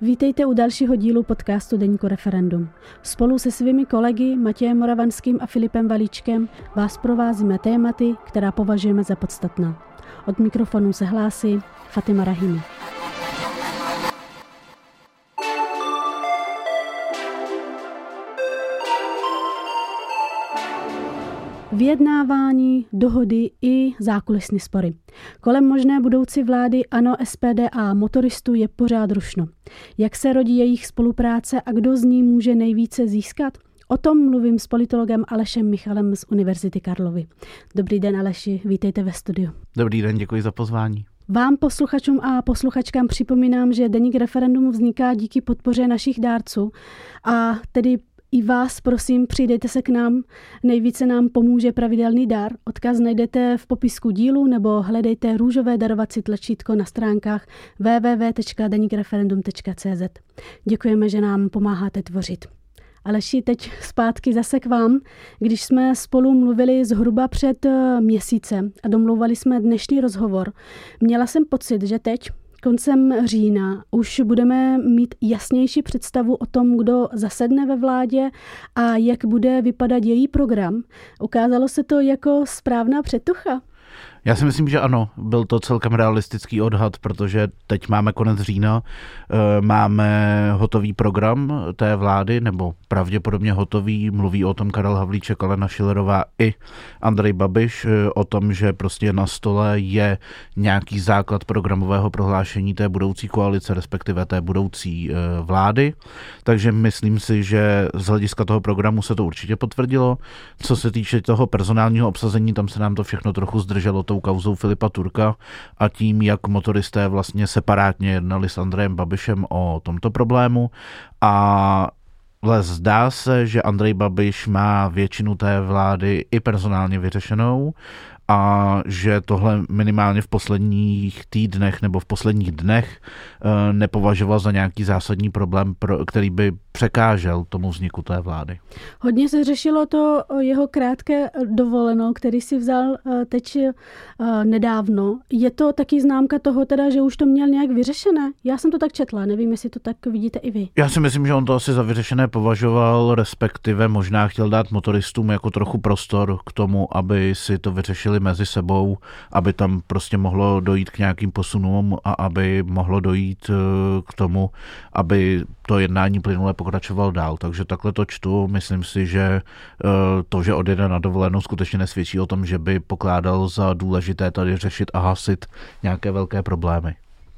Vítejte u dalšího dílu podcastu Deníku Referendum. Spolu se svými kolegy Matějem Moravanským a Filipem Valíčkem vás provázíme tématy, která považujeme za podstatná. Od mikrofonu se hlásí Fatima Rahimi. Vyjednávání, dohody i zákulisní spory. Kolem možné budoucí vlády ANO, SPD a motoristů je pořád rušno. Jak se rodí jejich spolupráce a kdo z ní může nejvíce získat? O tom mluvím s politologem Alešem Michalem z Univerzity Karlovy. Dobrý den, Aleši, vítejte ve studiu. Dobrý den, děkuji za pozvání. Vám, posluchačům a posluchačkám, připomínám, že Deník Referendum vzniká díky podpoře našich dárců a tedy i vás, prosím, přidejte se k nám. Nejvíce nám pomůže pravidelný dar. Odkaz najdete v popisku dílu nebo hledejte růžové darovací tlačítko na stránkách www.denikreferendum.cz. Děkujeme, že nám pomáháte tvořit. Aleši, teď zpátky zase k vám. Když jsme spolu mluvili zhruba před měsícem a domlouvali jsme dnešní rozhovor, měla jsem pocit, že teď, koncem října, už budeme mít jasnější představu o tom, kdo zasedne ve vládě a jak bude vypadat její program. Ukázalo se to jako správná předtucha? Já si myslím, že ano, byl to celkem realistický odhad, protože teď máme konec října, máme hotový program té vlády, nebo pravděpodobně hotový, mluví o tom Karel Havlíček, Alena Schillerová i Andrej Babiš, o tom, že prostě na stole je nějaký základ programového prohlášení té budoucí koalice, respektive té budoucí vlády, takže myslím si, že z hlediska toho programu se to určitě potvrdilo. Co se týče toho personálního obsazení, tam se nám to všechno trochu zdrželo tou kauzou Filipa Turka a tím, jak motoristé vlastně separátně jednali s Andrejem Babišem o tomto problému. Ale zdá se, že Andrej Babiš má většinu té vlády i personálně vyřešenou a že tohle minimálně v posledních týdnech nebo v posledních dnech nepovažoval za nějaký zásadní problém, který by překážel tomu vzniku té vlády. Hodně se řešilo to jeho krátké dovolenou, který si vzal teď nedávno. Je to taky známka toho teda, že už to měl nějak vyřešené? Já jsem to tak četla, nevím, jestli to tak vidíte i vy. Já si myslím, že on to asi za vyřešené považoval, respektive možná chtěl dát motoristům jako trochu prostor k tomu, aby si to vyřešili mezi sebou, aby tam prostě mohlo dojít k nějakým posunům a aby mohlo dojít k tomu, aby to jednání plynule pokračoval dál. Takže takhle to čtu. Myslím si, že to, že odjede na dovolenou, skutečně nesvědčí o tom, že by pokládal za důležité tady řešit a hasit nějaké velké problémy.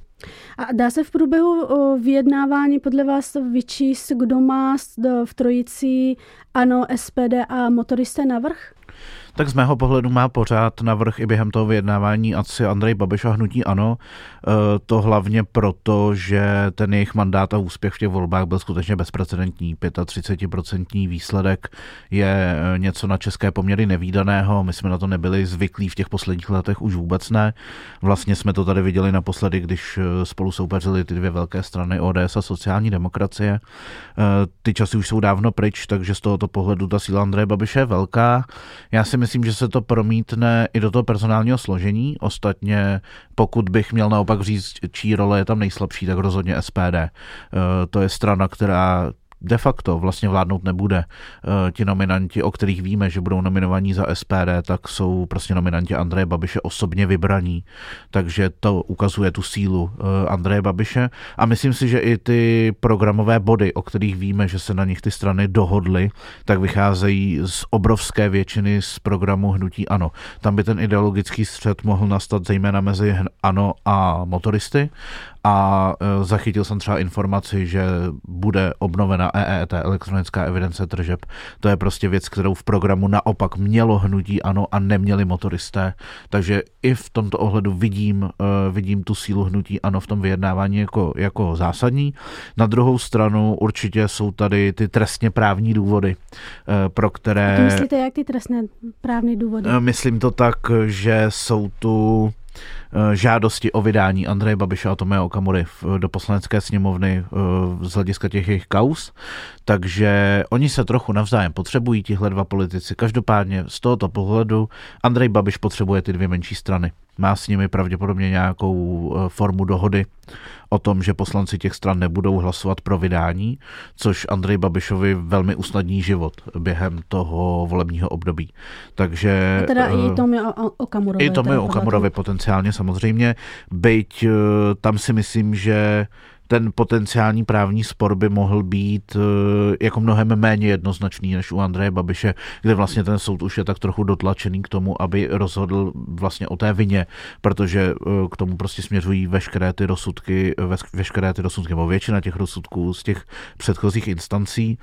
A dá se v průběhu vyjednávání podle vás vyčíst, kdo má v trojici ANO, SPD a motoristé navrch? Tak z mého pohledu má pořád navrch i během toho vyjednávání asi Andrej Babiš a hnutí ANO. To hlavně proto, že ten jejich mandát a úspěch v těch volbách byl skutečně bezprecedentní. 35% výsledek je něco na české poměry nevídaného. My jsme na to nebyli zvyklí v těch posledních letech, už vůbec ne. Vlastně jsme to tady viděli naposledy, když spolu soupeřili ty dvě velké strany ODS a sociální demokracie. Ty časy už jsou dávno pryč, takže z tohoto pohledu ta síla Andreje Babiše je velká. Já si myslím, že se to promítne i do toho personálního složení. Ostatně, pokud bych měl naopak říct, čí role je tam nejslabší, tak rozhodně SPD. To je strana, která de facto vlastně vládnout nebude. Ti nominanti, o kterých víme, že budou nominovaní za SPD, tak jsou prostě nominanti Andreje Babiše osobně vybraní. Takže to ukazuje tu sílu Andreje Babiše. A myslím si, že i ty programové body, o kterých víme, že se na nich ty strany dohodly, tak vycházejí z obrovské většiny z programu hnutí ANO. Tam by ten ideologický střet mohl nastat zejména mezi ANO a motoristy. A zachytil jsem třeba informaci, že bude obnovena EET, elektronická evidence tržeb. To je prostě věc, kterou v programu naopak mělo hnutí ANO a neměli motoristé. Takže i v tomto ohledu vidím tu sílu hnutí ANO v tom vyjednávání jako zásadní. Na druhou stranu určitě jsou tady ty trestně právní důvody, pro které... A to myslíte, jak ty trestné právní důvody? Myslím to tak, že jsou tu žádosti o vydání Andreje Babiše a Tomia Okamury do poslanecké sněmovny z hlediska těch jejich kauz. Takže oni se trochu navzájem potřebují, tihle dva politici. Každopádně z tohoto pohledu Andrej Babiš potřebuje ty dvě menší strany. Má s nimi pravděpodobně nějakou formu dohody o tom, že poslanci těch stran nebudou hlasovat pro vydání, což Andrej Babišovi velmi usnadní život během toho volebního období. Takže a teda i Tomio Okamurovi potenciálně samozřejmě, byť tam si myslím, že ten potenciální právní spor by mohl být jako mnohem méně jednoznačný než u Andreje Babiše, kde vlastně ten soud už je tak trochu dotlačený k tomu, aby rozhodl vlastně o té vině, protože k tomu prostě směřují veškeré ty rozsudky, nebo většina těch rozsudků z těch předchozích instancí.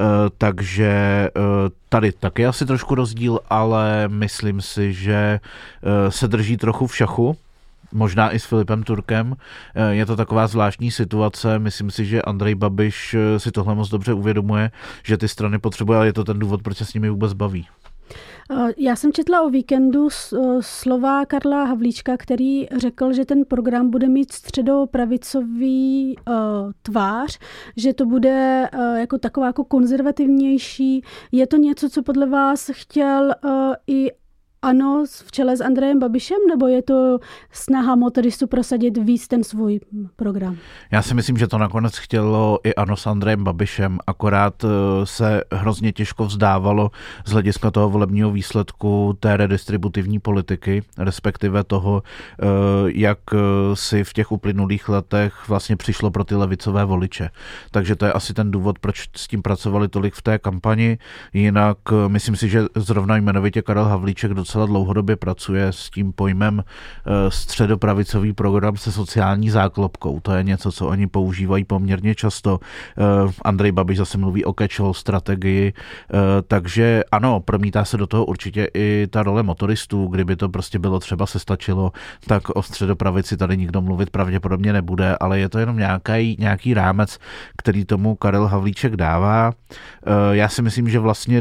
Takže tady taky asi trošku rozdíl, ale myslím si, že se drží trochu v šachu. Možná i s Filipem Turkem. Je to taková zvláštní situace. Myslím si, že Andrej Babiš si tohle moc dobře uvědomuje, že ty strany potřebuje, ale je to ten důvod, proč se s nimi vůbec baví. Já jsem četla o víkendu slova Karla Havlíčka, který řekl, že ten program bude mít středopravicový tvář, že to bude jako taková jako konzervativnější. Je to něco, co podle vás chtěl i ANO v čele s Andrejem Babišem, nebo je to snaha motoristu prosadit víc ten svůj program? Já si myslím, že to nakonec chtělo i ANO s Andrejem Babišem, akorát se hrozně těžko vzdávalo z hlediska toho volebního výsledku té redistributivní politiky, respektive toho, jak si v těch uplynulých letech vlastně přišlo pro ty levicové voliče. Takže to je asi ten důvod, proč s tím pracovali tolik v té kampani. Jinak myslím si, že zrovna jmenovitě Karel Havlíček docela dlouhodobě pracuje s tím pojmem středopravicový program se sociální záklopkou. To je něco, co oni používají poměrně často. Andrej Babiš zase mluví o catch-all strategii, takže ano, promítá se do toho určitě i ta role motoristů. Kdyby to prostě bylo třeba se stačilo, tak o středopravici tady nikdo mluvit pravděpodobně nebude, ale je to jenom nějaký rámec, který tomu Karel Havlíček dává. Já si myslím, že vlastně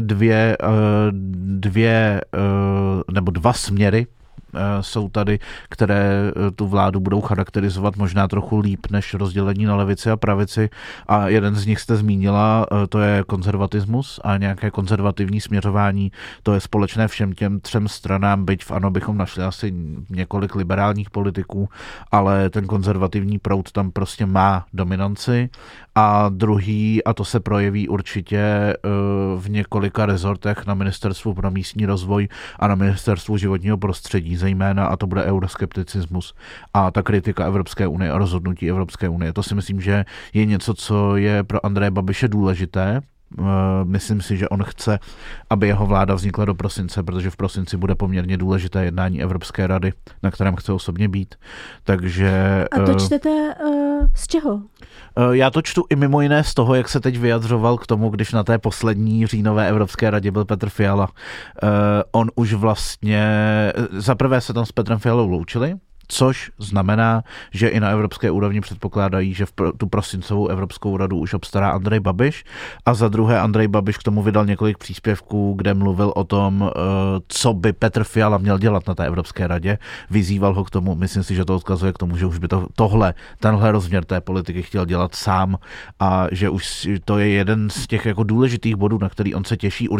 dva směry jsou tady, které tu vládu budou charakterizovat možná trochu líp než rozdělení na levici a pravici, a jeden z nich jste zmínila, to je konzervatismus a nějaké konzervativní směřování, to je společné všem těm třem stranám, byť v ANO bychom našli asi několik liberálních politiků, ale ten konzervativní proud tam prostě má dominanci. A druhý, a to se projeví určitě v několika rezortech na Ministerstvu pro místní rozvoj a na Ministerstvu životního prostředí zejména, a to bude euroskepticismus a ta kritika Evropské unie a rozhodnutí Evropské unie. To si myslím, že je něco, co je pro Andreje Babiše důležité. Myslím si, že on chce, aby jeho vláda vznikla do prosince, protože v prosinci bude poměrně důležité jednání Evropské rady, na kterém chce osobně být. Takže... A to čtete z čeho? Já to čtu i mimo jiné z toho, jak se teď vyjadřoval k tomu, když na té poslední říjnové Evropské radě byl Petr Fiala. On už vlastně... Zaprvé se tam s Petrem Fialou loučili, což znamená, že i na evropské úrovni předpokládají, že v tu prosincovou Evropskou radu už obstará Andrej Babiš, a za druhé Andrej Babiš k tomu vydal několik příspěvků, kde mluvil o tom, co by Petr Fiala měl dělat na té Evropské radě. Vyzýval ho k tomu, myslím si, že to odkazuje k tomu, že už by tenhle rozměr té politiky chtěl dělat sám, a že už to je jeden z těch jako důležitých bodů, na který on se těší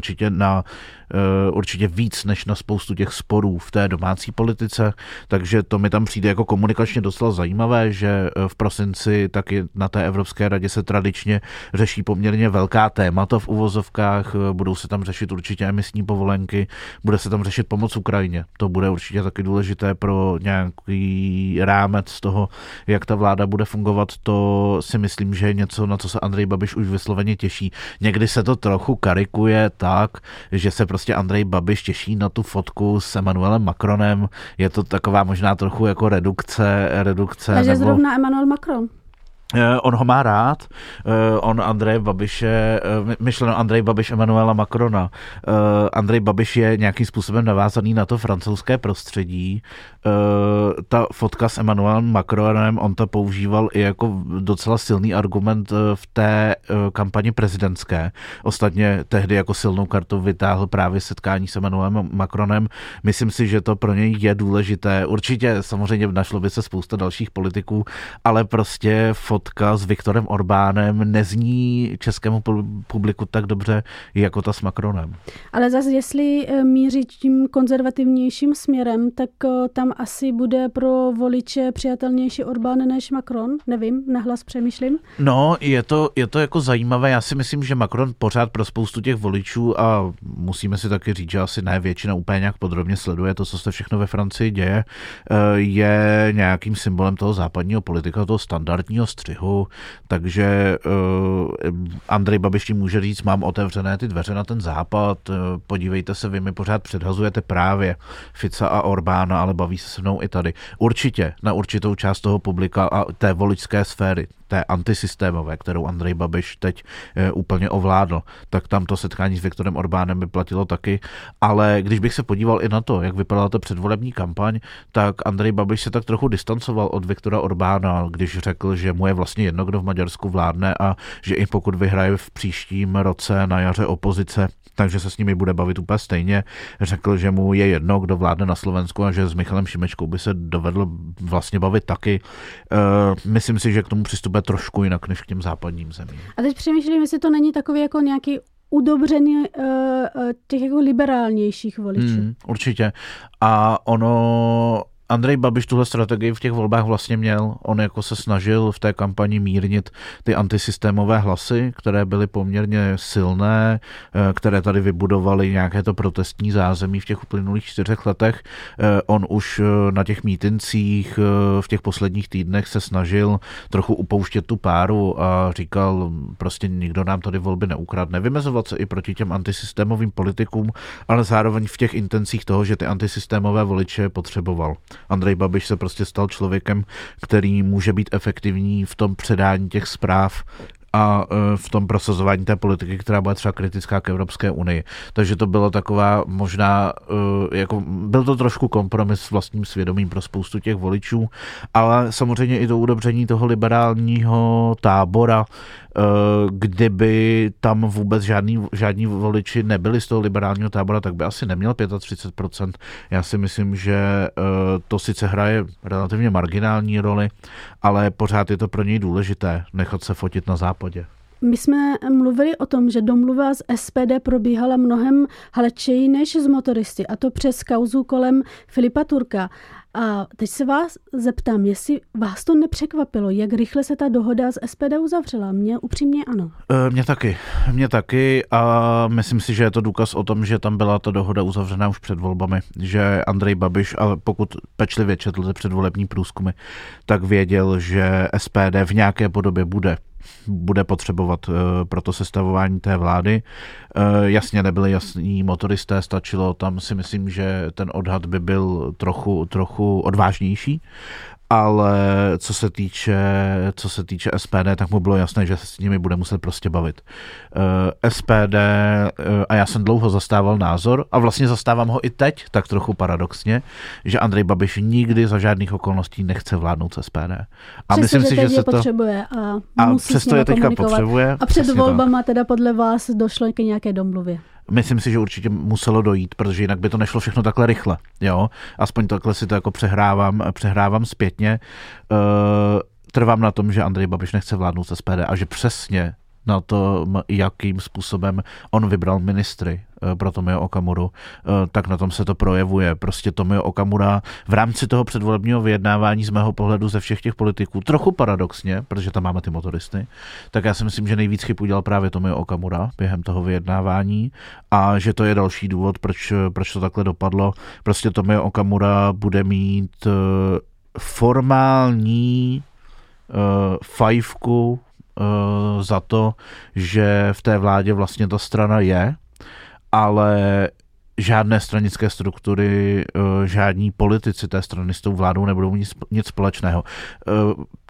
určitě víc než na spoustu těch sporů v té domácí politice, takže to mi tam přijde jako komunikačně docela zajímavé, že v prosinci taky na té Evropské radě se tradičně řeší poměrně velká témata v uvozovkách, budou se tam řešit určitě emisní povolenky, bude se tam řešit pomoc Ukrajině. To bude určitě taky důležité pro nějaký rámec toho, jak ta vláda bude fungovat. To si myslím, že je něco, na co se Andrej Babiš už vysloveně těší. Někdy se to trochu karikuje tak, že se prostě Andrej Babiš těší na tu fotku s Emmanuelem Macronem. Je to taková možná trochu jako redukce. Takže zrovna Emmanuel Macron. On ho má rád, on Andreje Babiše, myšleno Andrej Babiš Emmanuela Macrona. Andrej Babiš je nějakým způsobem navázaný na to francouzské prostředí. Ta fotka s Emmanuelem Macronem, on to používal i jako docela silný argument v té kampani prezidentské. Ostatně tehdy jako silnou kartu vytáhl právě setkání s Emmanuelem Macronem. Myslím si, že to pro něj je důležité. Určitě samozřejmě našlo by se spousta dalších politiků, ale prostě fotka s Viktorem Orbánem nezní českému publiku tak dobře jako ta s Macronem. Ale zase, jestli míří tím konzervativnějším směrem, tak tam asi bude pro voliče přijatelnější Orbán než Macron. Nevím, nahlas přemýšlím. No, je to jako zajímavé. Já si myslím, že Macron pořád pro spoustu těch voličů, a musíme si taky říct, že asi ne většina úplně nějak podrobně sleduje to, co se všechno ve Francii děje, je nějakým symbolem toho západního politika, toho standardního střihu. Takže Andrej Babiš tím může říct, mám otevřené ty dveře na ten západ, podívejte se, vy mi pořád předhazujete právě Fica a Orbána, ale baví se mnou i tady. Určitě na určitou část toho publika a té voličské sféry, té antisystémové, kterou Andrej Babiš teď úplně ovládl, tak tam to setkání s Viktorem Orbánem by platilo taky, ale když bych se podíval i na to, jak vypadala ta předvolební kampaň, tak Andrej Babiš se tak trochu distancoval od Viktora Orbána, když řekl, že mu je vlastně jedno, kdo v Maďarsku vládne a že i pokud vyhraje v příštím roce na jaře opozice, takže se s nimi bude bavit úplně stejně. Řekl, že mu je jedno, kdo vládne na Slovensku a že s Michalem Šimečkou by se dovedl vlastně bavit taky. Myslím si, že k tomu přistupuje trošku jinak než k těm západním zemím. A teď přemýšlím, jestli to není takový jako nějaký udobřený těch jako liberálnějších voličů. Určitě. A Andrej Babiš tuhle strategii v těch volbách vlastně měl. On jako se snažil v té kampani mírnit ty antisystémové hlasy, které byly poměrně silné, které tady vybudovaly nějaké to protestní zázemí v těch uplynulých 4 letech. On už na těch mítincích v těch posledních týdnech se snažil trochu upouštět tu páru a říkal, prostě nikdo nám tady volby neukradne. Vymezovat se i proti těm antisystémovým politikům, ale zároveň v těch intencích toho, že ty antisystémové voliče potřeboval. Andrej Babiš se prostě stal člověkem, který může být efektivní v tom předání těch zpráv a v tom prosazování té politiky, která byla třeba kritická k Evropské unii. Takže to bylo taková možná, jako byl to trošku kompromis s vlastním svědomím pro spoustu těch voličů, ale samozřejmě i to udobření toho liberálního tábora, kdyby tam vůbec žádní voliči nebyli z toho liberálního tábora, tak by asi neměl 35%. Já si myslím, že to sice hraje relativně marginální roli, ale pořád je to pro něj důležité nechat se fotit na západě. My jsme mluvili o tom, že domluva z SPD probíhala mnohem hladčeji než z motoristy, a to přes kauzu kolem Filipa Turka. A teď se vás zeptám, jestli vás to nepřekvapilo, jak rychle se ta dohoda z SPD uzavřela. Mně upřímně ano. Mně taky a myslím si, že je to důkaz o tom, že tam byla ta dohoda uzavřená už před volbami, že Andrej Babiš, a pokud pečlivě četl ty předvolební průzkumy, tak věděl, že SPD v nějaké podobě bude potřebovat pro to sestavování té vlády. Jasně nebyli jasní motoristé, stačilo, tam si myslím, že ten odhad by byl trochu odvážnější, ale co se týče SPD, tak mu bylo jasné, že se s nimi bude muset prostě bavit. SPD, a já jsem dlouho zastával názor, a vlastně zastávám ho i teď, tak trochu paradoxně, že Andrej Babiš nikdy za žádných okolností nechce vládnout s SPD. A myslím si, že se to potřebuje a musí přesto je teďka potřebuje. A před volbama teda podle vás došlo k nějaké domluvě. Myslím si, že určitě muselo dojít, protože jinak by to nešlo všechno takhle rychle. Jo? Aspoň takhle si to jako přehrávám zpětně. Trvám na tom, že Andrej Babiš nechce vládnout s SPD a že přesně na to, jakým způsobem on vybral ministry pro Tomio Okamuru, tak na tom se to projevuje. Prostě Tomio Okamura v rámci toho předvolebního vyjednávání z mého pohledu ze všech těch politiků, trochu paradoxně, protože tam máme ty motoristy, tak já si myslím, že nejvíc chyb udělal právě Tomio Okamura během toho vyjednávání a že to je další důvod, proč to takhle dopadlo. Prostě Tomio Okamura bude mít formální fajfku za to, že v té vládě vlastně ta strana je, ale žádné stranické struktury, žádní politici té strany s tou vládou nebudou nic společného.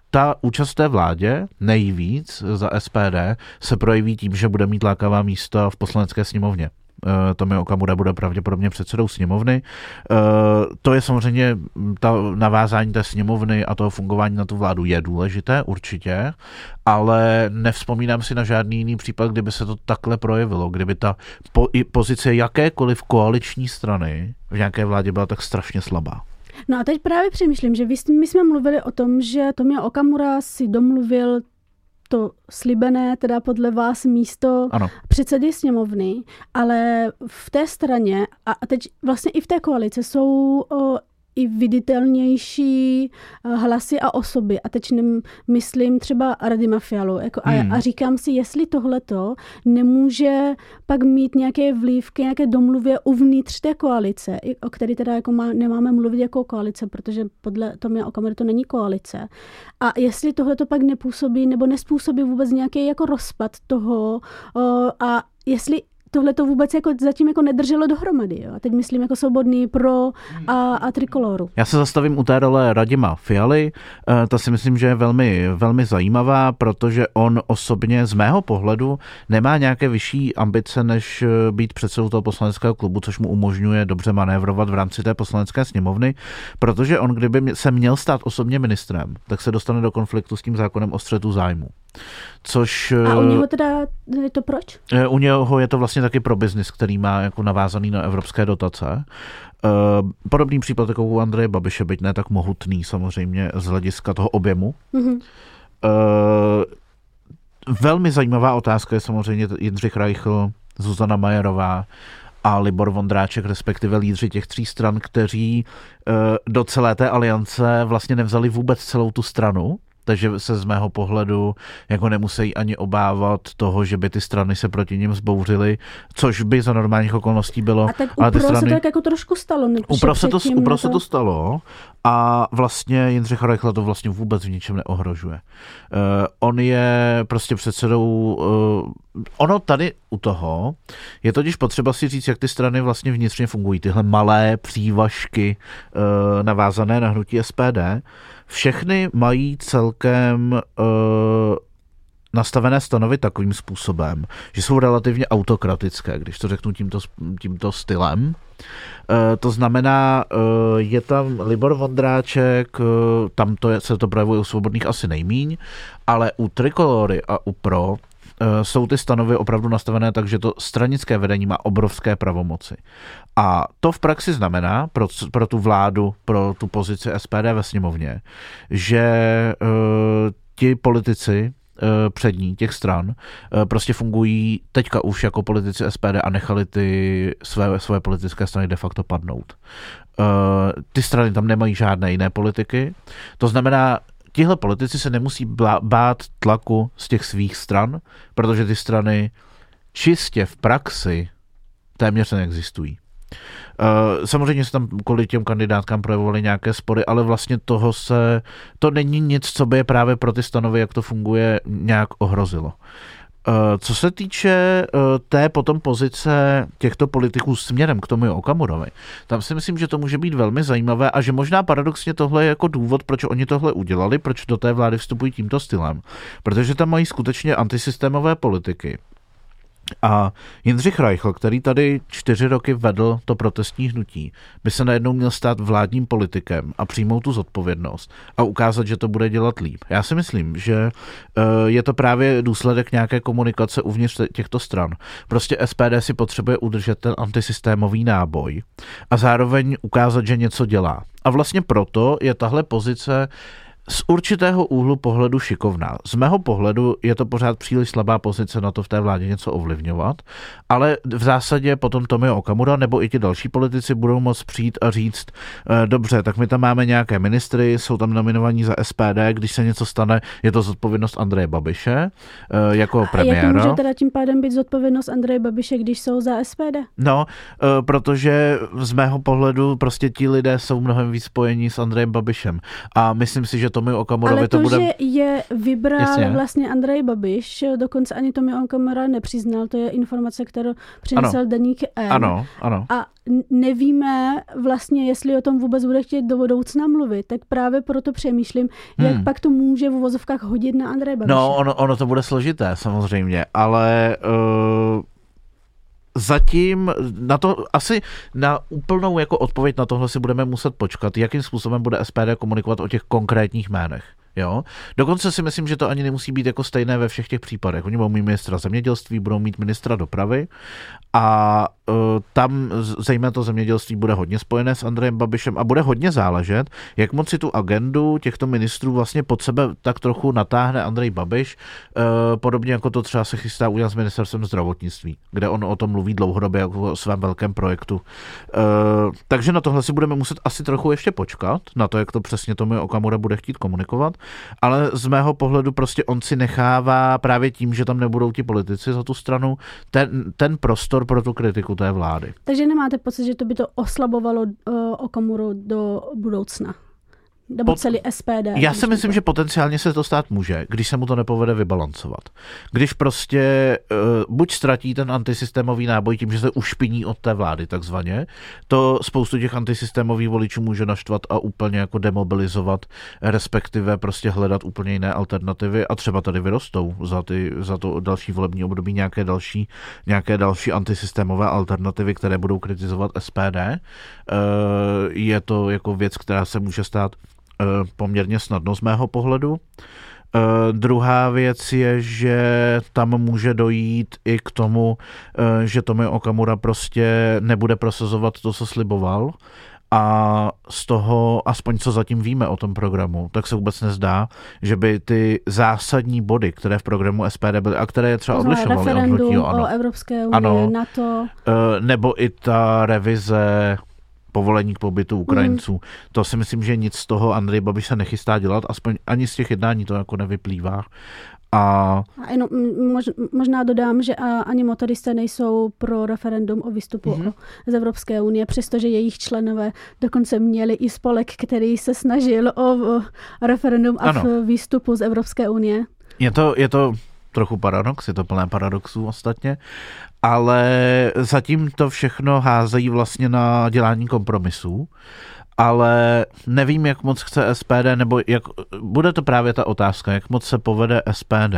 ta účast té vládě nejvíc za SPD se projeví tím, že bude mít lákavá místa v poslanecké sněmovně. Tomio Okamura bude pravděpodobně předsedou sněmovny. To je samozřejmě, ta navázání té sněmovny a toho fungování na tu vládu je důležité, určitě, ale nevzpomínám si na žádný jiný případ, kdyby se to takhle projevilo, kdyby ta pozice jakékoliv koaliční strany v nějaké vládě byla tak strašně slabá. No a teď právě přemýšlím, že my jsme mluvili o tom, že Tomio Okamura si domluvil to slíbené, teda podle vás místo předsedy sněmovny, ale v té straně a teď vlastně i v té koalici jsou i viditelnější hlasy a osoby. A teď myslím třeba Radima Fialu. A říkám si, jestli tohleto nemůže pak mít nějaké vliv k nějaké domluvě uvnitř té koalice, o které teda jako nemáme mluvit jako koalice, protože podle Tomia Okamury to není koalice. A jestli tohleto pak nepůsobí nebo nespůsobí vůbec nějaký jako rozpad toho a jestli tohle to vůbec jako zatím jako nedrželo dohromady. Jo? A teď myslím jako Svobodný, Pro a Trikoloru. Já se zastavím u té role Radima Fialy. Ta si myslím, že je velmi, velmi zajímavá, protože on osobně z mého pohledu nemá nějaké vyšší ambice, než být předsedou toho poslaneckého klubu, což mu umožňuje dobře manévrovat v rámci té poslanecké sněmovny, protože on, kdyby se měl stát osobně ministrem, tak se dostane do konfliktu s tím zákonem o střetu zájmu. A u něho teda je to proč? U něho je to vlastně taky pro biznis, který má jako navázaný na evropské dotace. Podobný případ jako u Andreje Babiše, byť ne tak mohutný samozřejmě z hlediska toho objemu. Mm-hmm. Velmi zajímavá otázka je samozřejmě Jindřich Reichl, Zuzana Majerová a Libor Vondráček, respektive lídři těch tří stran, kteří do celé té aliance vlastně nevzali vůbec celou tu stranu. Takže se z mého pohledu jako nemusí ani obávat toho, že by ty strany se proti nim vzbouřily, což by za normálních okolností bylo. A tak upro se to tak jako trošku stalo. Upro se to stalo a vlastně Jindřicha Reichla to vlastně vůbec v ničem neohrožuje. On je prostě předsedou, ono tady u toho je totiž potřeba si říct, jak ty strany vlastně vnitřně fungují. Tyhle malé přívažky navázané na hnutí SPD, všechny mají celkem nastavené stanovy takovým způsobem, že jsou relativně autokratické, když to řeknu tímto stylem. To znamená, je tam Libor Vondráček, tam se to projevuje u Svobodných asi nejmíň, ale u Trikolory a u Pro jsou ty stanovy opravdu nastavené tak, že to stranické vedení má obrovské pravomoci. A to v praxi znamená pro tu vládu, pro tu pozici SPD ve sněmovně, že ti politici přední těch stran prostě fungují teďka už jako politici SPD a nechali ty své politické strany de facto padnout. Ty strany tam nemají žádné jiné politiky. To znamená, tihle politici se nemusí bát tlaku z těch svých stran, protože ty strany čistě v praxi téměř neexistují. Samozřejmě se tam kvůli těm kandidátkám projevovaly nějaké spory, ale vlastně to není nic, co by je právě pro ty stanovy, jak to funguje, nějak ohrozilo. Co se týče té potom pozice těchto politiků směrem k Tomio Okamurovi, tam si myslím, že to může být velmi zajímavé a že možná paradoxně tohle je jako důvod, proč oni tohle udělali, proč do té vlády vstupují tímto stylem. Protože tam mají skutečně antisystémové politiky. A Jindřich Reichl, který tady 4 roky vedl to protestní hnutí, by se najednou měl stát vládním politikem a přijmout tu zodpovědnost a ukázat, že to bude dělat líp. Já si myslím, že je to právě důsledek nějaké komunikace uvnitř těchto stran. Prostě SPD si potřebuje udržet ten antisystémový náboj a zároveň ukázat, že něco dělá. A vlastně proto je tahle pozice z určitého úhlu pohledu šikovná. Z mého pohledu je to pořád příliš slabá pozice na to v té vládě něco ovlivňovat, ale v zásadě potom Tomio Okamura nebo i ti další politici budou moct přijít a říct, dobře, tak my tam máme nějaké ministry, jsou tam nominovaní za SPD, když se něco stane, je to zodpovědnost Andreje Babiše jako premiéra. A jak může teda tím pádem být zodpovědnost Andreje Babiše, když jsou za SPD? No, protože z mého pohledu prostě ti lidé jsou mnohem víc spojení s Andrejem Babišem a myslím si, že Tomio Okamurovi ale to bude... Ale to, že je vybral Jasně. vlastně Andrej Babiš, dokonce ani Tomio Okamura nepřiznal, to je informace, kterou přinesl Deník N. Ano. A nevíme vlastně, jestli o tom vůbec bude chtít do budoucna mluvit, tak právě proto přemýšlím, jak pak to může v uvozovkách hodit na Andreje Babiše. No, ono to bude složité, samozřejmě, ale... Zatím na to asi na úplnou jako odpověď na tohle si budeme muset počkat, jakým způsobem bude SPD komunikovat o těch konkrétních jménech. Jo? Dokonce si myslím, že to ani nemusí být jako stejné ve všech těch případech. Oni budou mít ministra zemědělství, budou mít ministra dopravy a tam zejména to zemědělství bude hodně spojené s Andrejem Babišem a bude hodně záležet, jak moc si tu agendu těchto ministrů vlastně pod sebe tak trochu natáhne Andrej Babiš, podobně jako to třeba se chystá udělat s ministerstvem zdravotnictví, kde on o tom mluví dlouhodobě jako o svém velkém projektu. Takže na tohle si budeme muset asi trochu ještě počkat, na to, jak to přesně Tomio Okamura bude chtít komunikovat, ale z mého pohledu prostě on si nechává právě tím, že tam nebudou ti politici za tu stranu, ten prostor pro tu kritiku té vlády. Takže nemáte pocit, že to by to oslabovalo Okamuru do budoucna? Nebo celý SPD? Já si myslím, že potenciálně se to stát může, když se mu to nepovede vybalancovat. Když prostě buď ztratí ten antisystémový náboj tím, že se ušpiní od té vlády takzvaně, to spoustu těch antisystémových voličů může naštvat a úplně jako demobilizovat, respektive prostě hledat úplně jiné alternativy a třeba tady vyrostou za to další volební období nějaké další antisystémové alternativy, které budou kritizovat SPD. Je to jako věc, která se může stát poměrně snadno z mého pohledu. Druhá věc je, že tam může dojít i k tomu, že Tomio Okamura prostě nebude prosazovat to, co sliboval, a z toho, aspoň co zatím víme o tom programu, tak se vůbec nezdá, že by ty zásadní body, které v programu SPD byly a které je třeba odlišovaly od hnutí ANO, o Evropské unii, NATO, nebo i ta revize povolení k pobytu Ukrajinců. To si myslím, že nic z toho Andrej Babiš se nechystá dělat, aspoň ani z těch jednání to jako nevyplývá. A jenom, možná dodám, že ani motoristé nejsou pro referendum o výstupu z Evropské unie, přestože jejich členové dokonce měli i spolek, který se snažil o referendum a výstupu z Evropské unie. Je to trochu paradox, je to plné paradoxů ostatně, ale zatím to všechno házejí vlastně na dělání kompromisů, ale nevím, jak moc chce SPD, nebo jak bude to právě ta otázka, jak moc se povede SPD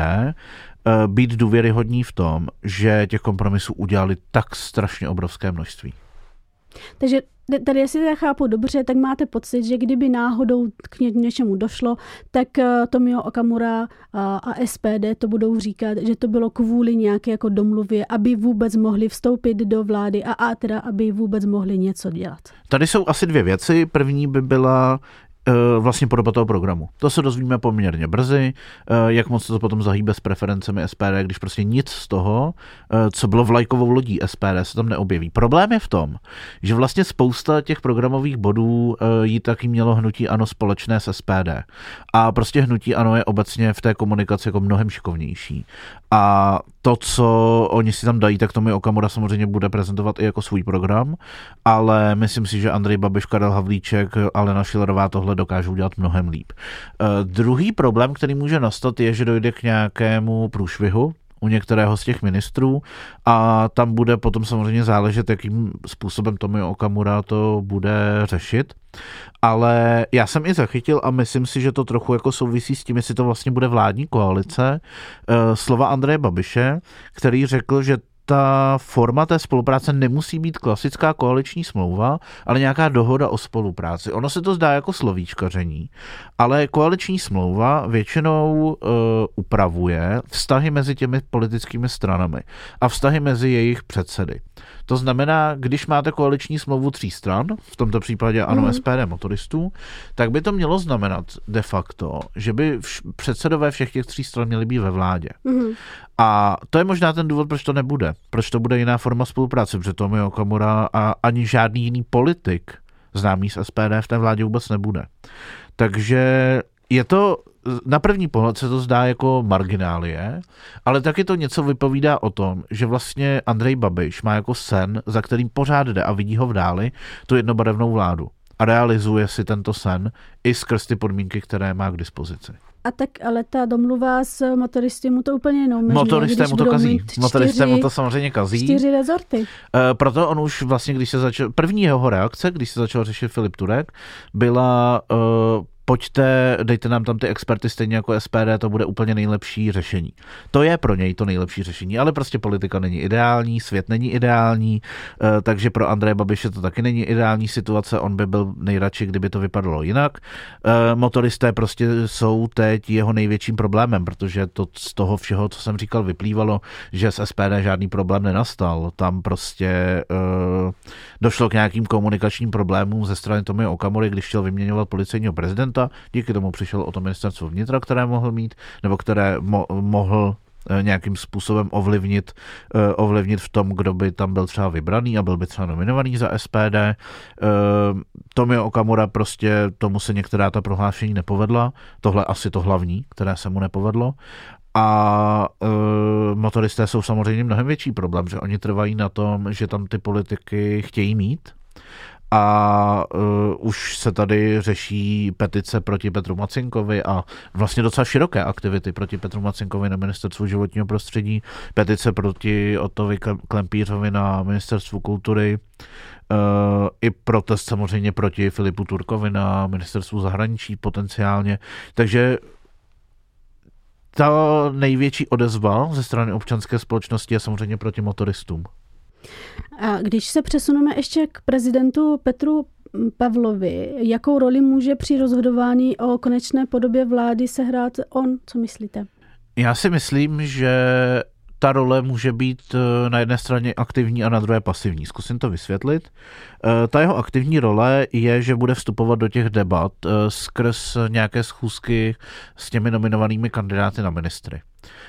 být důvěryhodní v tom, že těch kompromisů udělali tak strašně obrovské množství. Takže tady, jestli to chápu dobře, tak máte pocit, že kdyby náhodou k něčemu došlo, tak Tomio Okamura a SPD to budou říkat, že to bylo kvůli nějaké jako domluvě, aby vůbec mohli vstoupit do vlády a teda, aby vůbec mohli něco dělat. Tady jsou asi dvě věci. První by byla vlastně podoba toho programu. To se dozvíme poměrně brzy, jak moc to potom zahýbe s preferencemi SPD, když prostě nic z toho, co bylo vlajkovou lodí SPD, se tam neobjeví. Problém je v tom, že vlastně spousta těch programových bodů jí taky mělo hnutí ANO společné s SPD. A prostě hnutí ANO je obecně v té komunikaci jako mnohem šikovnější. A to, co oni si tam dají, tak Tomio Okamura samozřejmě bude prezentovat i jako svůj program, ale myslím si, že Andrej Babiš, Karel Havlíček, Alena Schillerová tohle dokážou dělat mnohem líp. Druhý problém, který může nastat, je, že dojde k nějakému průšvihu u některého z těch ministrů a tam bude potom samozřejmě záležet, jakým způsobem Tomio Okamura to bude řešit. Ale já jsem i zachytil a myslím si, že to trochu jako souvisí s tím, jestli to vlastně bude vládní koalice, slova Andreje Babiše, který řekl, že ta forma té spolupráce nemusí být klasická koaliční smlouva, ale nějaká dohoda o spolupráci. Ono se to zdá jako slovíčkaření, ale koaliční smlouva většinou upravuje vztahy mezi těmi politickými stranami a vztahy mezi jejich předsedy. To znamená, když máte koaliční smlouvu 3 stran, v tomto případě ANO, SPD, motoristů, tak by to mělo znamenat de facto, že by předsedové všech těch 3 stran měli být ve vládě. A to je možná ten důvod, proč to nebude. Proč to bude jiná forma spolupráce, protože Tomio Okamura a ani žádný jiný politik známý z SPD v té vládě vůbec nebude. Takže je to, na první pohled se to zdá jako marginálie, ale taky to něco vypovídá o tom, že vlastně Andrej Babiš má jako sen, za kterým pořád jde a vidí ho v dáli, tu jednobarevnou vládu. a realizuje si tento sen i skrz ty podmínky, které má k dispozici. A tak ale ta domluva s motoristy mu to úplně neumožňuje. Motoristé mu to kazí. Motoristé mu to samozřejmě kazí. 4 rezorty. Proto on už vlastně, když se začal, první jeho reakce, když se začal řešit Filip Turek, byla pojďte, dejte nám tam ty experty stejně jako SPD, to bude úplně nejlepší řešení. To je pro něj to nejlepší řešení, ale prostě politika není ideální, svět není ideální, takže pro Andreje Babiše to taky není ideální situace, on by byl nejradši, kdyby to vypadalo jinak. Motoristé prostě jsou teď jeho největším problémem, protože to z toho všeho, co jsem říkal, vyplývalo, že z SPD žádný problém nenastal. Tam prostě došlo k nějakým komunikačním problémům ze strany Tomia Okamury, když chtěl vyměňovat policejního prezidenta. Díky tomu přišel o to ministerstvo vnitra, které mohl mít, nebo které mohl nějakým způsobem ovlivnit v tom, kdo by tam byl třeba vybraný a byl by třeba nominovaný za SPD. Tomio Okamura prostě, tomu se některá ta prohlášení nepovedla. Tohle asi to hlavní, které se mu nepovedlo. A motoristé jsou samozřejmě mnohem větší problém, že oni trvají na tom, že tam ty politiky chtějí mít. A už se tady řeší petice proti Petru Macinkovi a vlastně docela široké aktivity proti Petru Macinkovi na ministerstvu životního prostředí, petice proti Ottovi Klempířovi na ministerstvu kultury, i protest samozřejmě proti Filipu Turkovi na ministerstvu zahraničí potenciálně. Takže ta největší odezva ze strany občanské společnosti je samozřejmě proti motoristům. A když se přesuneme ještě k prezidentu Petru Pavlovi, jakou roli může při rozhodování o konečné podobě vlády sehrát on? Co myslíte? Já si myslím, že ta role může být na jedné straně aktivní a na druhé pasivní. Zkusím to vysvětlit. Ta jeho aktivní role je, že bude vstupovat do těch debat skrz nějaké schůzky s těmi nominovanými kandidáty na ministry.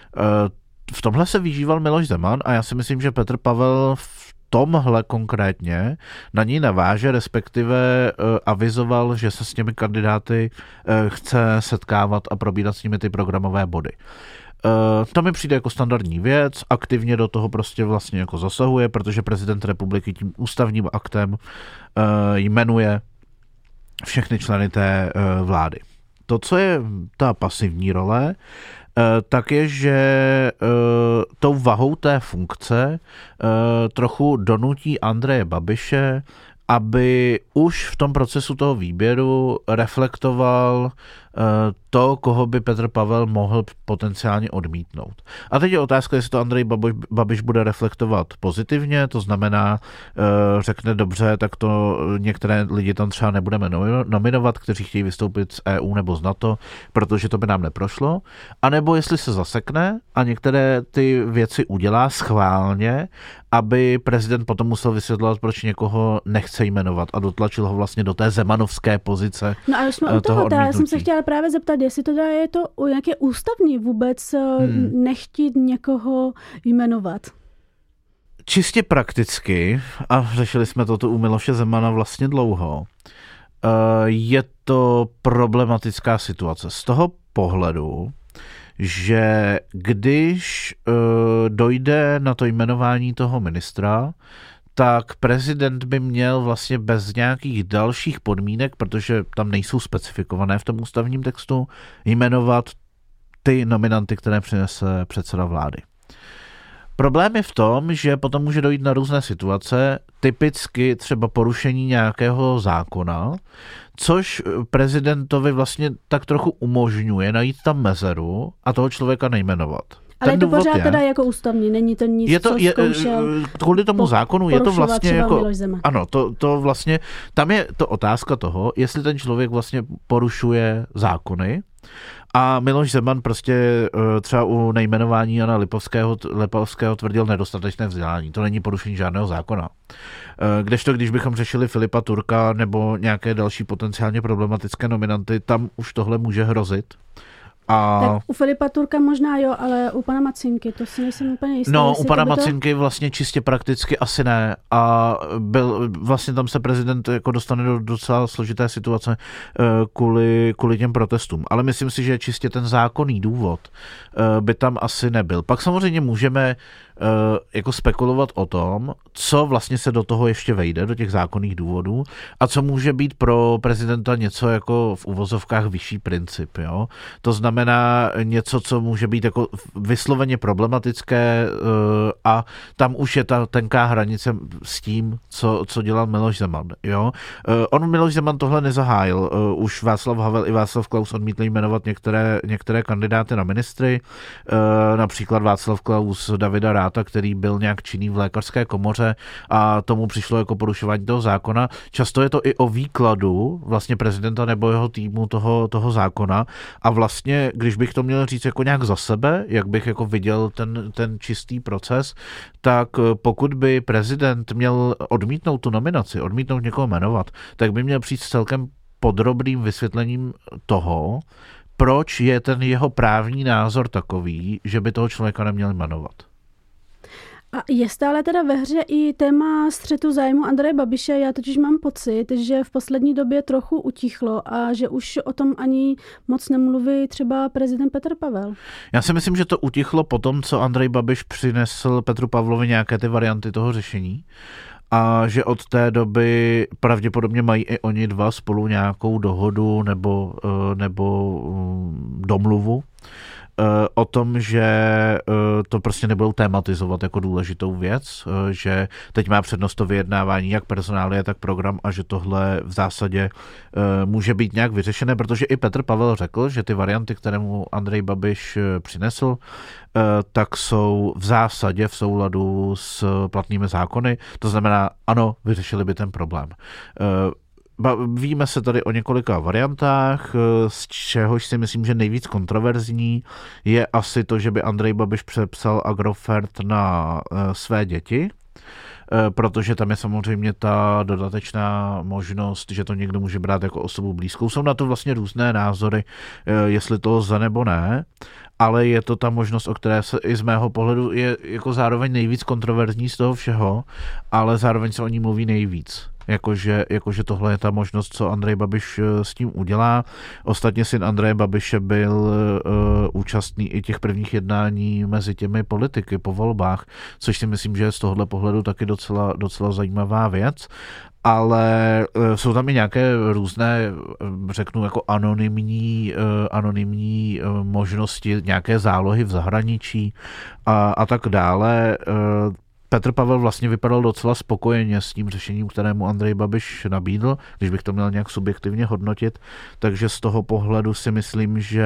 V tomhle se vyžíval Miloš Zeman a já si myslím, že Petr Pavel v tomhle konkrétně na ní naváže, respektive avizoval, že se s těmi kandidáty chce setkávat a probírat s nimi ty programové body. To mi přijde jako standardní věc, aktivně do toho prostě vlastně jako zasahuje, protože prezident republiky tím ústavním aktem jmenuje všechny členy té vlády. To, co je ta pasivní role, tak je, že tou vahou té funkce trochu donutí Andreje Babiše, aby už v tom procesu toho výběru reflektoval to, koho by Petr Pavel mohl potenciálně odmítnout. A teď je otázka, jestli to Andrej Babiš bude reflektovat pozitivně, to znamená, řekne dobře, tak to některé lidi tam třeba nebudeme nominovat, kteří chtějí vystoupit z EU nebo z NATO, protože to by nám neprošlo, anebo jestli se zasekne a některé ty věci udělá schválně, aby prezident potom musel vysvětlovat, proč někoho nechce jmenovat a dotlačil ho vlastně do té zemanovské pozice. No a už jsme u toho, já jsem se chtěla právě zeptat, jestli to je to nějaké ústavní vůbec nechtít někoho jmenovat. Čistě prakticky, a řešili jsme to u Miloše Zemana vlastně dlouho, je to problematická situace. Z toho pohledu, že když dojde na to jmenování toho ministra, tak prezident by měl vlastně bez nějakých dalších podmínek, protože tam nejsou specifikované v tom ústavním textu, jmenovat ty nominanty, které přinese předseda vlády. Problém je v tom, že potom může dojít na různé situace, typicky třeba porušení nějakého zákona, což prezidentovi vlastně tak trochu umožňuje najít tam mezeru a toho člověka nejmenovat. Ale je to pořád teda jako ústavní, není to nic, co zkoušel kvůli tomu zákonu je to vlastně jako... Ano, to vlastně, tam je to otázka toho, jestli ten člověk vlastně porušuje zákony. A Miloš Zeman prostě třeba u nejmenování Jana Lipovského tvrdil nedostatečné vzdělání. To není porušení žádného zákona. Kdežto, když bychom řešili Filipa Turka nebo nějaké další potenciálně problematické nominanty, tam už tohle může hrozit. Tak u Filipa Turka možná jo, ale u pana Macinky, to si nejsem úplně jistý. No, u pana Macinky vlastně čistě prakticky asi ne. A vlastně tam se prezident jako dostane do docela složité situace kvůli těm protestům. Ale myslím si, že čistě ten zákonný důvod by tam asi nebyl. Pak samozřejmě můžeme jako spekulovat o tom, co vlastně se do toho ještě vejde, do těch zákonných důvodů a co může být pro prezidenta něco jako v uvozovkách vyšší princip. Jo? To znamená něco, co může být jako vysloveně problematické a tam už je ta tenká hranice s tím, co dělal Miloš Zeman. Jo? Miloš Zeman tohle nezahájil. Už Václav Havel i Václav Klaus odmítli jmenovat některé kandidáty na ministry, například Václav Klaus Davida Ratha, který byl nějak činný v lékařské komoře a tomu přišlo jako porušování toho zákona. Často je to i o výkladu vlastně prezidenta nebo jeho týmu toho zákona a vlastně, když bych to měl říct jako nějak za sebe, jak bych jako viděl ten čistý proces, tak pokud by prezident měl odmítnout tu nominaci, odmítnout někoho jmenovat, tak by měl přijít s celkem podrobným vysvětlením toho, proč je ten jeho právní názor takový, že by toho člověka neměl jmenovat. A je stále teda ve hře i téma střetu zájmu Andreje Babiše. Já totiž mám pocit, že v poslední době trochu utichlo a že už o tom ani moc nemluví třeba prezident Petr Pavel. Já si myslím, že to utichlo po tom, co Andrej Babiš přinesl Petru Pavlovi nějaké ty varianty toho řešení. A že od té doby pravděpodobně mají i oni dva spolu nějakou dohodu nebo domluvu o tom, že to prostě nebudou tématizovat jako důležitou věc, že teď má přednost to vyjednávání jak personálie, tak program a že tohle v zásadě může být nějak vyřešené, protože i Petr Pavel řekl, že ty varianty, které mu Andrej Babiš přinesl, tak jsou v zásadě v souladu s platnými zákony. To znamená, ano, vyřešili by ten problém. Víme se tady o několika variantách, z čehož si myslím, že nejvíc kontroverzní je asi to, že by Andrej Babiš přepsal Agrofert na své děti, protože tam je samozřejmě ta dodatečná možnost, že to někdo může brát jako osobu blízkou. Jsou na to vlastně různé názory, jestli to lze nebo ne, ale je to ta možnost, o které se i z mého pohledu je jako zároveň nejvíc kontroverzní z toho všeho, ale zároveň se o ní mluví nejvíc. Jakože tohle je ta možnost, co Andrej Babiš s tím udělá. Ostatně syn Andreje Babiše byl účastný i těch prvních jednání mezi těmi politiky po volbách, což si myslím, že je z tohohle pohledu taky docela zajímavá věc. Ale jsou tam i nějaké různé, řeknu, jako anonymní možnosti, nějaké zálohy v zahraničí a tak dále. Petr Pavel vlastně vypadal docela spokojeně s tím řešením, kterému Andrej Babiš nabídl, když bych to měl nějak subjektivně hodnotit. Takže z toho pohledu si myslím, že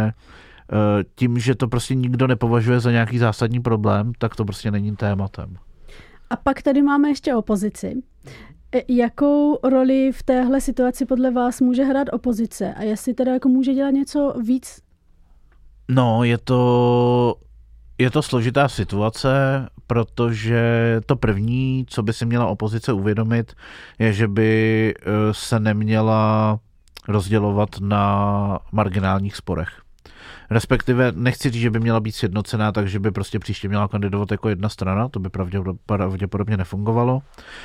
tím, že to prostě nikdo nepovažuje za nějaký zásadní problém, tak to prostě není tématem. A pak tady máme ještě opozici. Jakou roli v téhle situaci podle vás může hrát opozice? A jestli teda jako může dělat něco víc? No, je to složitá situace, protože to první, co by si měla opozice uvědomit, je, že by se neměla rozdělovat na marginálních sporech. Respektive nechci říct, že by měla být sjednocená, takže by prostě příště měla kandidovat jako jedna strana, to by pravděpodobně nefungovalo,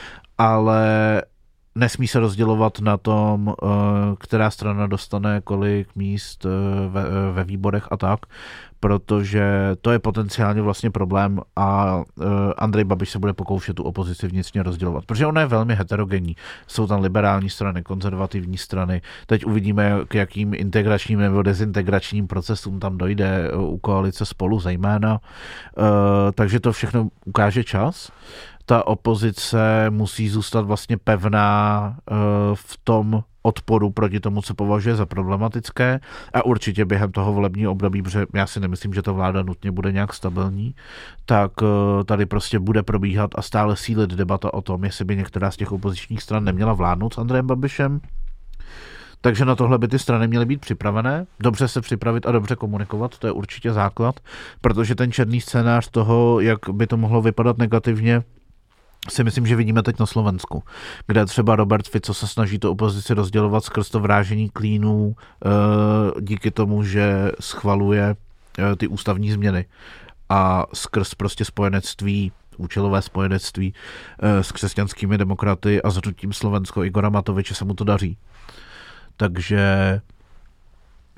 ale nesmí se rozdělovat na tom, která strana dostane kolik míst ve výborech a tak, protože to je potenciálně vlastně problém a Andrej Babiš se bude pokoušet tu opozici vnitřně rozdělovat, protože ona je velmi heterogenní. Jsou tam liberální strany, konzervativní strany. Teď uvidíme, k jakým integračním nebo dezintegračním procesům tam dojde u koalice Spolu zejména. Takže to všechno ukáže čas. Ta opozice musí zůstat vlastně pevná v tom odporu proti tomu, co považuje za problematické a určitě během toho volebního období, protože já si nemyslím, že ta vláda nutně bude nějak stabilní, tak tady prostě bude probíhat a stále sílit debata o tom, jestli by některá z těch opozičních stran neměla vládnout s Andrejem Babišem. Takže na tohle by ty strany měly být připravené, dobře se připravit a dobře komunikovat, to je určitě základ, protože ten černý scénář toho, jak by to mohlo vypadat negativně, si myslím, že vidíme teď na Slovensku, kde třeba Robert Fico se snaží tu opozici rozdělovat skrz to vrážení klínů díky tomu, že schvaluje ty ústavní změny a skrz prostě spojenectví, účelové spojenectví s křesťanskými demokraty a s hnutím Slovensko Igora Matoviče se mu to daří. Takže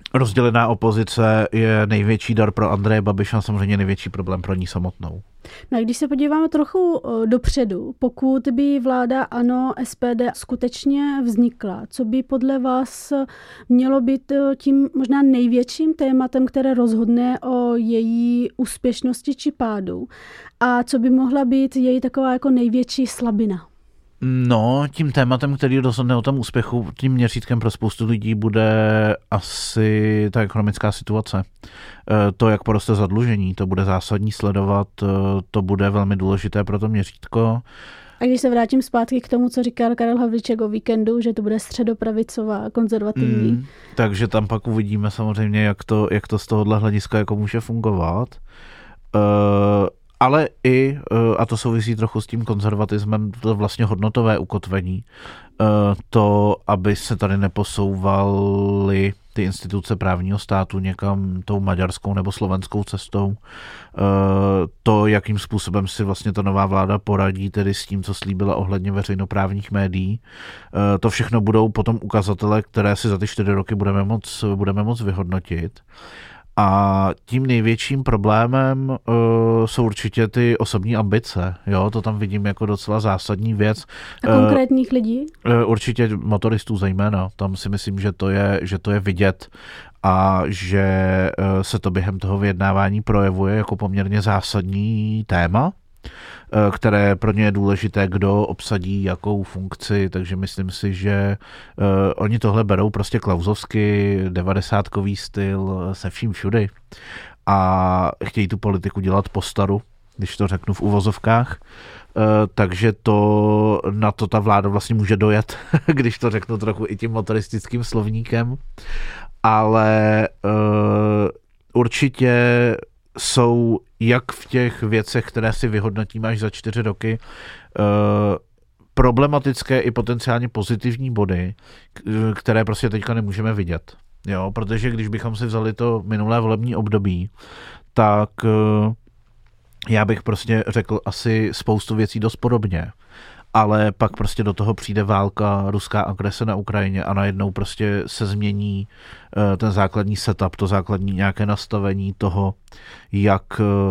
Rozdělená opozice je největší dar pro Andreje Babiše a samozřejmě největší problém pro ní samotnou. No a když se podíváme trochu dopředu, pokud by vláda ANO SPD skutečně vznikla, co by podle vás mělo být tím možná největším tématem, které rozhodne o její úspěšnosti či pádu? A co by mohla být její taková jako největší slabina? No, tím tématem, který rozhodne o tom úspěchu, tím měřítkem pro spoustu lidí bude asi ta ekonomická situace. To, jak poroste zadlužení, to bude zásadní sledovat, to bude velmi důležité pro to měřítko. A když se vrátím zpátky k tomu, co říkal Karel Havlíček o víkendu, že to bude středopravicová, konzervativní. Takže tam pak uvidíme samozřejmě, jak to z tohohle hlediska jako může fungovat. Ale i, a to souvisí trochu s tím konzervatismem, to vlastně hodnotové ukotvení, to, aby se tady neposouvaly ty instituce právního státu někam tou maďarskou nebo slovenskou cestou, to, jakým způsobem si vlastně ta nová vláda poradí tedy s tím, co slíbila ohledně veřejnoprávních médií. To všechno budou potom ukazatele, které si za ty 4 roky budeme moc vyhodnotit. A tím největším problémem jsou určitě ty osobní ambice. Jo, to tam vidím jako docela zásadní věc. A konkrétních lidí? Určitě motoristů zejména. Tam si myslím, že to je vidět a že se to během toho vyjednávání projevuje jako poměrně zásadní téma, které pro ně je důležité, kdo obsadí jakou funkci, takže myslím si, že oni tohle berou prostě klausovsky, 90kový styl se vším všudy a chtějí tu politiku dělat po staru, když to řeknu v uvozovkách, takže na to ta vláda vlastně může dojet, když to řeknu trochu i tím motoristickým slovníkem, ale určitě jsou jak v těch věcech, které si vyhodnotíme až za 4 roky, problematické i potenciálně pozitivní body, které prostě teďka nemůžeme vidět. Jo, protože když bychom si vzali to minulé volební období, tak já bych prostě řekl asi spoustu věcí dost podobně. Ale pak prostě do toho přijde válka, ruská agrese na Ukrajině a najednou prostě se změní ten základní setup, to základní nějaké nastavení toho, jak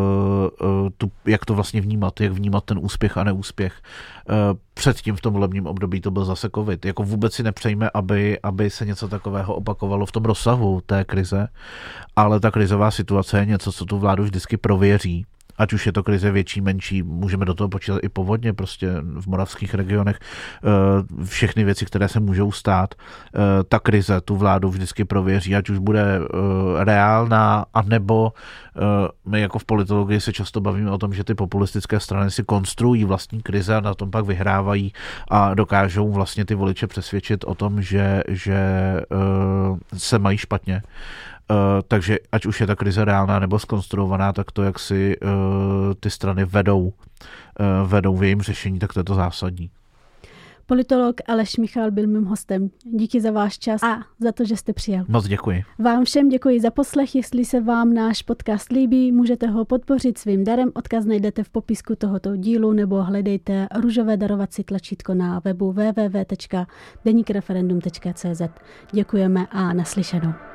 to vlastně vnímat, jak vnímat ten úspěch a neúspěch. Předtím v tom volebním období to byl zase covid. Jako vůbec si nepřejme, aby se něco takového opakovalo v tom rozsahu té krize, ale ta krizová situace je něco, co tu vládu vždycky prověří. Ať už je to krize větší, menší, můžeme do toho počítat i povodně, prostě v moravských regionech, všechny věci, které se můžou stát, ta krize tu vládu vždycky prověří, ať už bude reálná, anebo my jako v politologii se často bavíme o tom, že ty populistické strany si konstruují vlastní krize a na tom pak vyhrávají a dokážou vlastně ty voliče přesvědčit o tom, že se mají špatně. Takže ať už je ta krize reálná nebo zkonstruovaná, tak to, jak si ty strany vedou v jejím řešení, tak to je to zásadní. Politolog Aleš Michal byl mým hostem. Díky za váš čas a za to, že jste přijel. Moc děkuji. Vám všem děkuji za poslech. Jestli se vám náš podcast líbí, můžete ho podpořit svým darem. Odkaz najdete v popisku tohoto dílu nebo hledejte růžové darovací tlačítko na webu www.denikreferendum.cz. Děkujeme a naslyšenou.